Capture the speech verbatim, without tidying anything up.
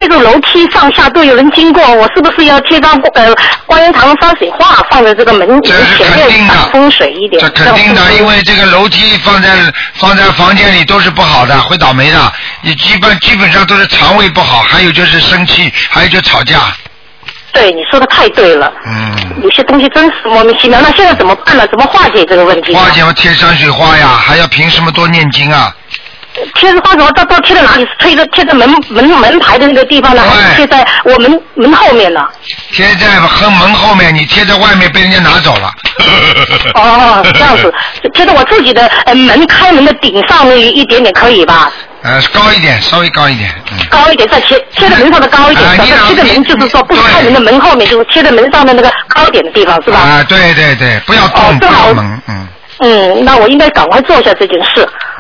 这个楼梯上下都有人经过，我是不是要贴张呃观音堂山水画放在这个门门前面，挡风水一点？ 这肯定的，因为这个楼梯放在放在房间里都是不好的，会倒霉的。你基本基本上都是肠胃不好，还有就是生气，还有就吵架。 对，你说的太对了。 嗯。 有些东西真是莫名其妙，那现在怎么办呢？怎么化解这个问题？ 化解嘛，贴山水画呀，还要凭什么多念经啊？ 贴着画什么？到到贴在哪里？是贴着贴在门门门牌的那个地方呢，还是贴在我门门后面呢？ 贴在和门后面，你贴在外面被人家拿走了。 哦，这样子，贴在我自己的呃门开门的顶上那一点点可以吧？ 呃，高一点，稍微高一点。嗯、高一点，再贴贴在门上的高一点，贴在、呃、门就是说不是开门的门后面，就是贴在门上的那个高一点的地方，是吧？ 啊，对对对，不要动， 哦、 不要门，嗯。 嗯，那我应该赶快做一下这件事。